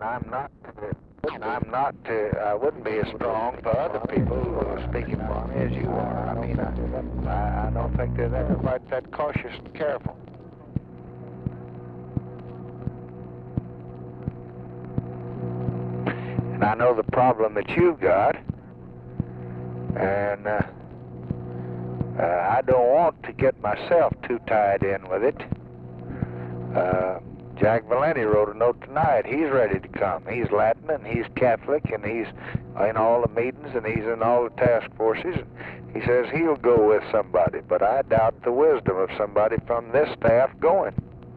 I'm not. I wouldn't be as strong for other people speaking for me as you are. I mean, I don't think they're quite that cautious and careful. And I know the problem that you've got, and I don't want to get myself too tied in with it. Jack Valenti wrote a note tonight. He's ready to come. He's Latin and he's Catholic and he's in all the meetings and he's in all the task forces. He says he'll go with somebody, but I doubt the wisdom of somebody from this staff going.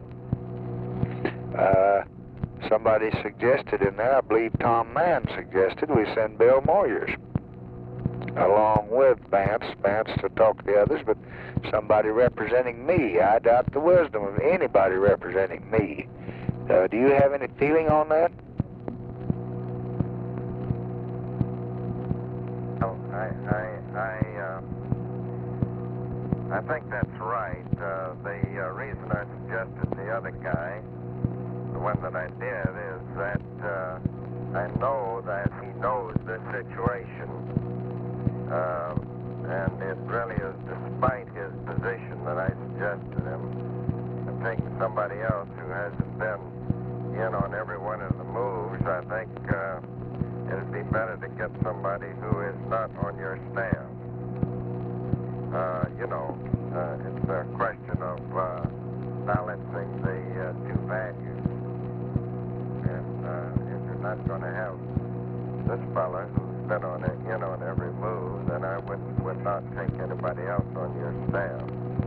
Somebody suggested in there, I believe Tom Mann suggested, we send Bill Moyers along with Vance to talk to the others, but somebody representing me. I doubt the wisdom of anybody representing me. Do you have any feeling on that? Well, I think that's right. The reason I suggested the other guy, the one that I did, is that I know that he knows the situation. And it really is despite his position that I suggested him. And taking somebody else who hasn't been in on every one of the moves, I think it'd be better to get somebody who is not on your staff. It's a question of balancing the two values. And if you're not going to have this fella who's been in on every move, then I would not take anybody else on your staff.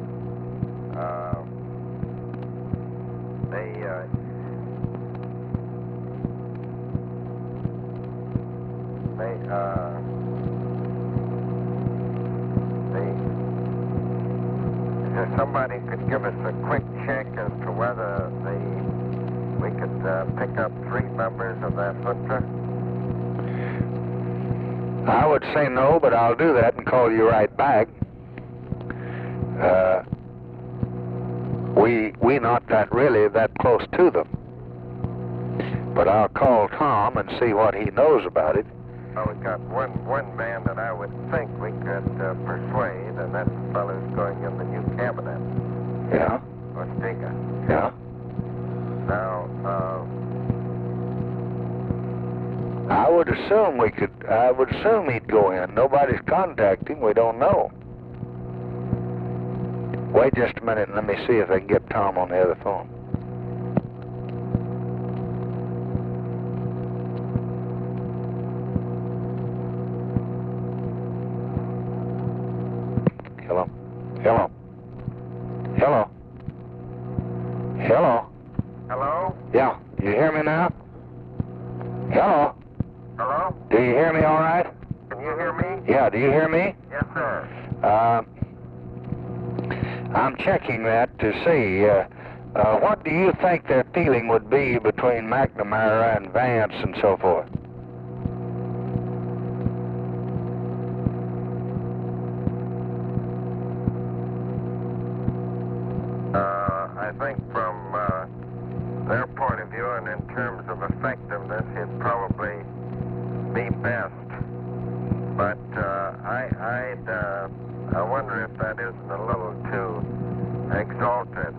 If somebody could give us a quick check as to whether we could pick up 3 members of that junta. I would say no, but I'll do that and call you right back. We not really that close to them. But I'll call Tom and see what he knows about it. Well, we've got one man that I would think we could persuade, and that's the fellow who's going in the new cabinet. Yeah. Ortega. Yeah. Now, I would assume he'd go in. Nobody's contacting. We don't know. Wait just a minute and let me see if I can get Tom on the other phone. Hello? Hello? Hello? Hello? hello? Yeah. You hear me now? Hello? Hello? Do you hear me all right? Can you hear me? Yeah, do you hear me? Yes, sir. I'm checking that to see. What do you think their feeling would be between McNamara and Vance and so forth? I think from their point of view and in terms of effectiveness, it'd probably be best. But I wonder if that isn't a little too exalted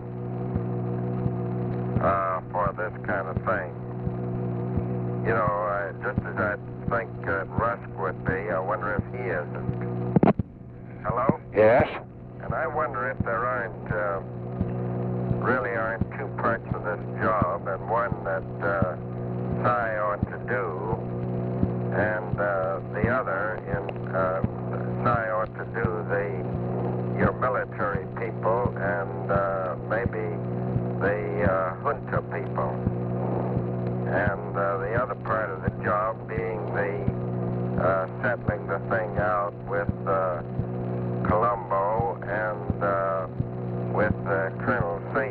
for this kind of thing. You know, just as I think Rusk would be, I wonder if he isn't. Hello? Yes? And I wonder if there really aren't 2 parts of this job, and one that Cy ought to do, and the other Cy ought to do your military people and maybe the junta people, and the other part of the job being the settling the thing out with Colombo and with Colonel C.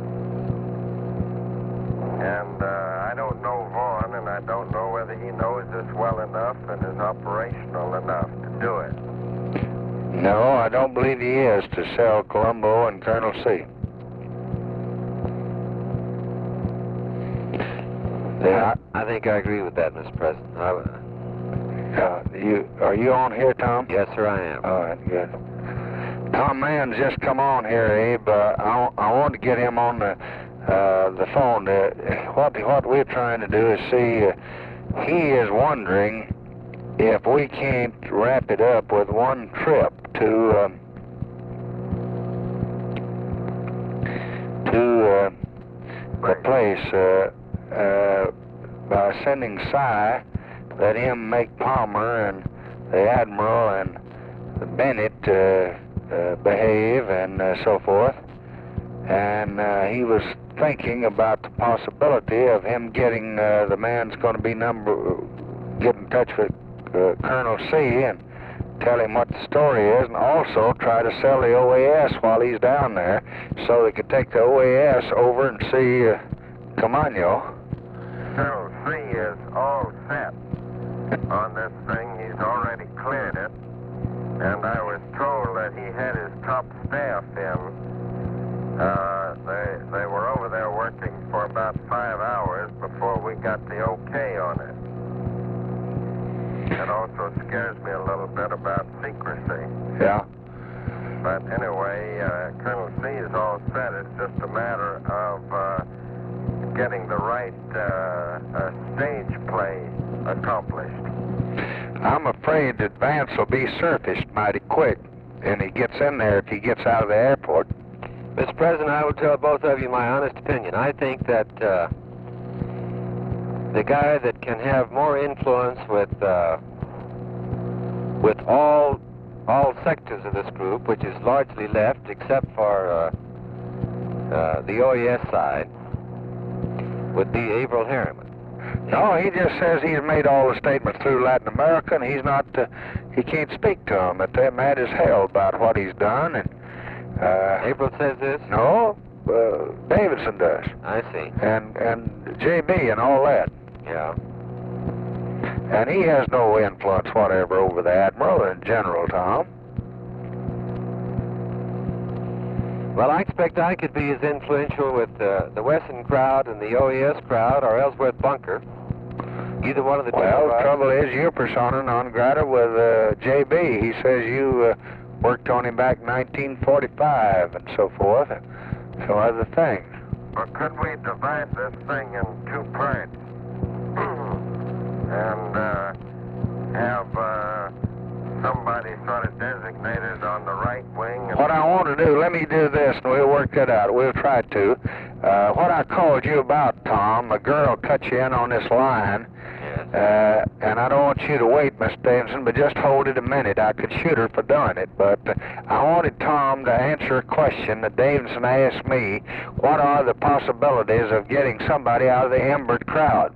And I don't know Vaughn, and I don't know whether he knows this well enough and is operational enough to do it. No, I don't believe he is to sell Colombo and Colonel C. Yeah. I think I agree with that, Mr. President. Are you on here, Tom? Yes, sir, I am. All right, good. Tom Mann's just come on here, Abe. I want to get him on the phone. What we're trying to do is see. He is wondering if we can't wrap it up with one trip to the place by sending Cy, let him make Palmer and the Admiral and Bennett behave and so forth. And he was thinking about the possibility of him getting the man's going to be get in touch with Colonel C and tell him what the story is, and also try to sell the OAS while he's down there, so they could take the OAS over and see Camaño. Colonel C is all set on this thing. He's already cleared it, and I was told that he had his top staff in. They were over there working for about 5 hours before we got the okay on it. It also scares me a little bit about secrecy. Yeah. But anyway, Colonel C is all set. It's just a matter of getting the right stage play accomplished. I'm afraid that Vance will be surfaced mighty quick, and he gets in there if he gets out of the airport. Mr. President, I will tell both of you my honest opinion. I think that the guy that can have more influence with all sectors of this group, which is largely left except for the OES side, would be Averell Harriman. No, he just says he's made all the statements through Latin America, and he's not. He can't speak to them. That they're mad as hell about what he's done. And Averell says this? No, Davidson does. I see. And JB and all that. Yeah. And he has no influence whatever over the Admiral in general, Tom. Well, I expect I could be as influential with the Wesson crowd and the OES crowd or Ellsworth Bunker. Either one of the two. Well, the trouble is you're persona non grata with JB. He says you worked on him back in 1945 and so forth, and so other things. But could we divide this thing in two parts and have somebody sort of designated on the right wing? What I want to do, let me do this, and we'll work that out. We'll try to. What I called you about, Tom, a girl cut you in on this line. And I don't want you to wait, Miss Davidson, but just hold it a minute. I could shoot her for doing it, but I wanted Tom to answer a question that Davidson asked me. What are the possibilities of getting somebody out of the Embert crowd?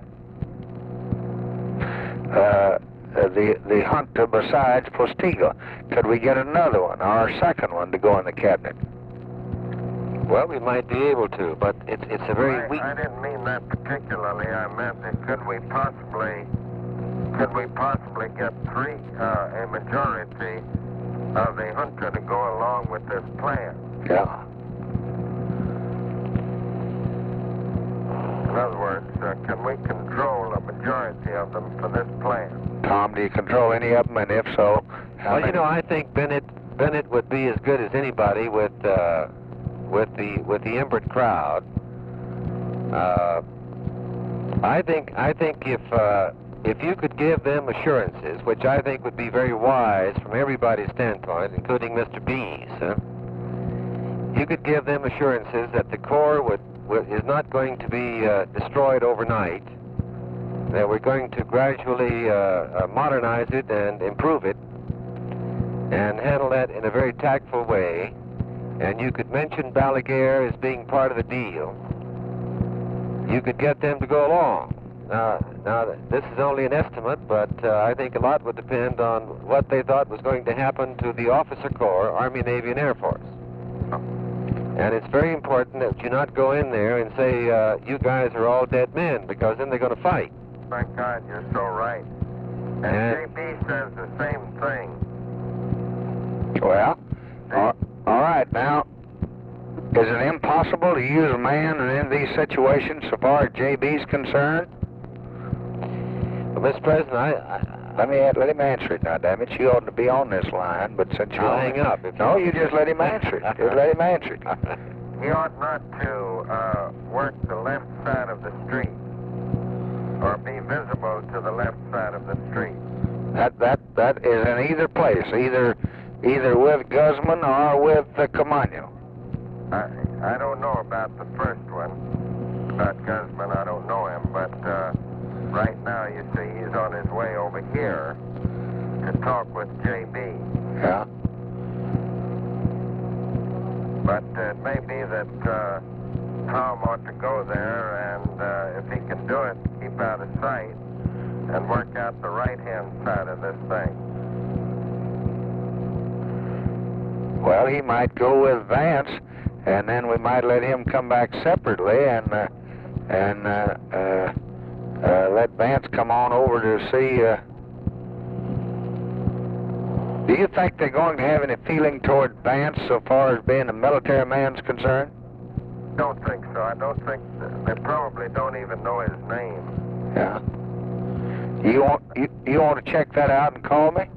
The hunter besides Postiga. Could we get another one, or a second one, to go in the cabinet? Well, we might be able to, but it's a very weak... I didn't mean that particularly. I meant that could we possibly get a majority of the hunter to go along with this plan? Yeah. In other words, can we control a majority of them for this plan? Tom, do you control any of them, and if so, how many? You know, I think Bennett would be as good as anybody with the Embert crowd. I think if you could give them assurances, which I think would be very wise from everybody's standpoint, including Mr. B's, you could give them assurances that the Corps is not going to be destroyed overnight, that we're going to gradually modernize it and improve it, and handle that in a very tactful way. And you could mention Balaguer as being part of the deal. You could get them to go along. Now, this is only an estimate, but I think a lot would depend on what they thought was going to happen to the officer corps, Army, Navy, and Air Force. And it's very important that you not go in there and say, you guys are all dead men, because then they're going to fight. Thank God, you're so right. And JB says the same thing. Well, all right, now, is it impossible to use a man in these situations so far as JB's concerned? Well, Mr. President, Let him answer it now, damn it. You ought to be on this line, but since you're I'll on hang up. No, you just let him answer it. Just let him answer it. He ought not to work the left side of the street or be visible to the left side of the street. That is in either place, either with Guzman or with Camaño. I don't know about the first one. About Guzman, I don't know him, but right now, you see, he's on his way over here to talk with J.B. Yeah. But it may be that Tom ought to go there, and if he can do it, keep out of sight and work out the right-hand side of this thing. Well, he might go with Vance, and then we might let him come back separately and let Vance come on over to see. Do you think they're going to have any feeling toward Vance so far as being a military man's concerned? Don't think so. I don't think they probably don't even know his name. Yeah. You want to check that out and call me?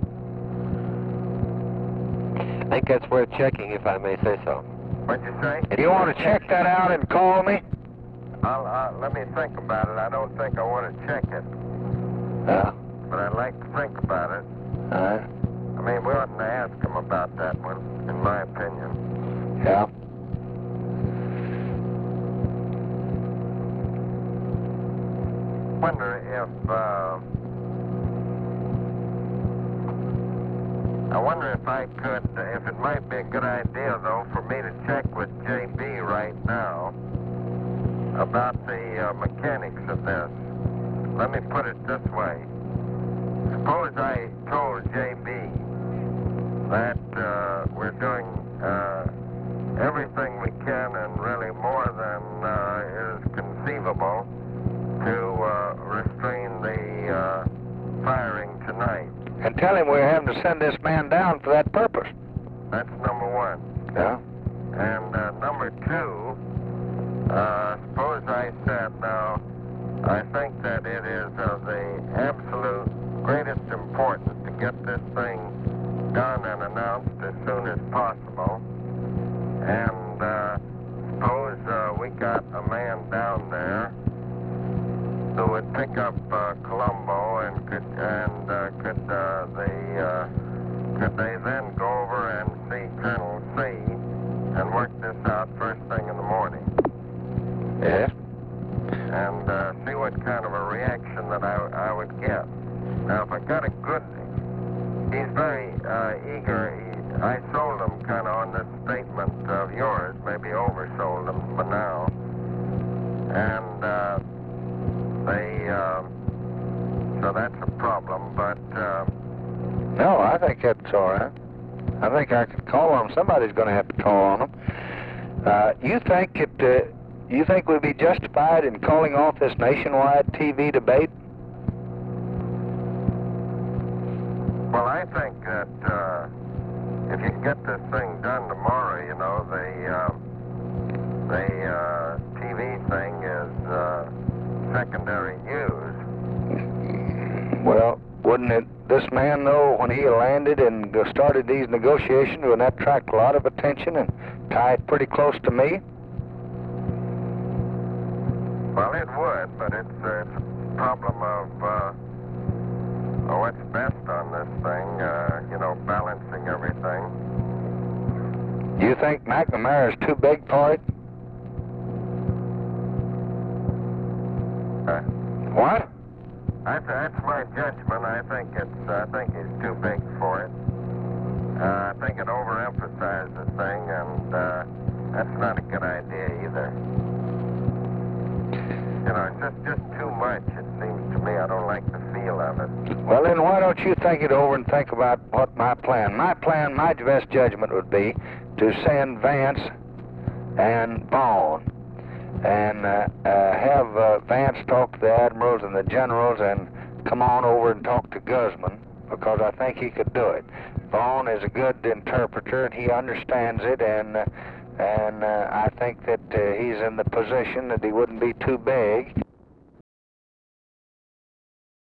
I think that's worth checking, if I may say so. What'd you say? Do you want to check that out and call me? Let me think about it. I don't think I want to check it. Yeah. But I'd like to think about it. All right. I mean, we oughtn't to ask him about that one, in my opinion. Yeah. I wonder if I could, if it might be a good idea, though, for me to check with J.B. right now about the mechanics of this. Let me put it this way. Suppose I told J.B. that we're doing everything we can and really more than is conceivable to restrain the firing tonight. And tell him we're having to send this man down for that purpose. That's number one. Yeah. And number two, suppose I said, now, I think that it is of the absolute greatest importance to get this thing done and announced as soon as possible. And suppose we got a man down there who would pick up Colombo and could they then go over and see Colonel C and work this out first thing in the morning? Yes. And see what kind of a reaction that I would get. Now, if I got a good, he's very eager. I sold him kind of on this statement of yours, maybe oversold him for now. And so that's a problem, but... No, I think that's all right. I think I could call on him. Somebody's going to have to call on him. You think we'd be justified in calling off this nationwide TV debate? Well, I think that if you can get this thing done tomorrow, you know, the TV thing is secondary news. Well, wouldn't this man know when he landed and started these negotiations, wouldn't that attract a lot of attention and tie it pretty close to me? Well, it would, but it's a problem of what's best on this thing, you know, balancing everything. Do you think McNamara is too big for it? What? That's my judgment. I think he's too big for it. I think it overemphasizes the thing, and that's not a good idea either. You know, it's just too much, it seems to me. I don't like the feel of it. Well, then why don't you think it over and think about what my plan, my best judgment would be to send Vance and Vaughn and have Vance talk to the admirals and the generals and come on over and talk to Guzman, because I think he could do it. Vaughn is a good interpreter and he understands it, and I think that he's in the position that he wouldn't be too big.